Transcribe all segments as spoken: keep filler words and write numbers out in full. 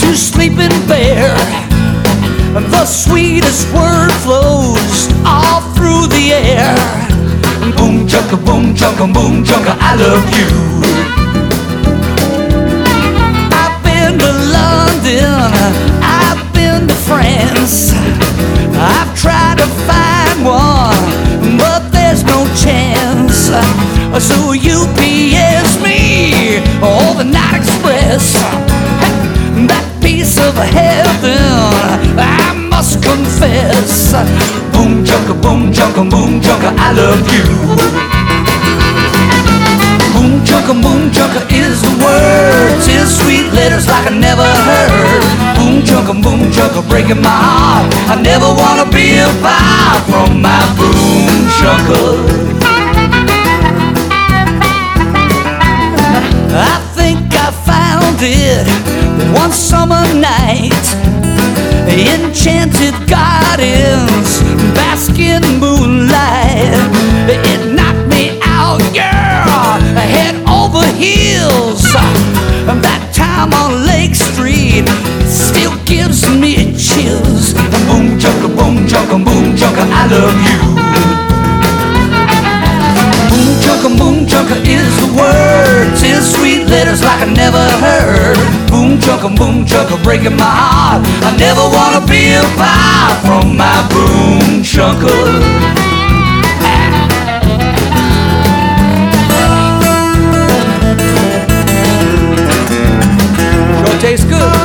you sleeping bear. The sweetest word flows all through the air. Boom chugga, boom chugga, boom chugga, I love you. I've been to London, I've been to France. I've tried to find one, but there's no chance. So U P S me, or the Night Express, that piece of heaven, I must confess. Boom chugga, boom chugga, boom chugga, I love you. Boom chugga, boom chugga is the word, ten sweet letters like I never heard. Boom chugga, boom chugga, breaking my heart. I never wanna be apart from my boom chugga. I think I found it one summer night, enchanted gardens, basking moonlight. It knocked me out, girl, head over heels. That time on Lake Street still gives me chills. Boom chugga, boom chugga, boom chugga, I love you. Boom chugga, boom chugga is the word, ten sweet letters like I never heard. Boom chugga, boom chugga, breaking my heart. I never wanna be apart from my boom chugga. Sure tastes good.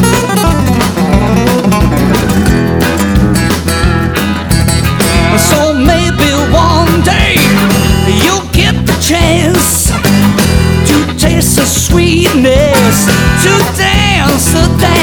So maybe one day you'll get the chance to taste the sweetness, to dance the dance.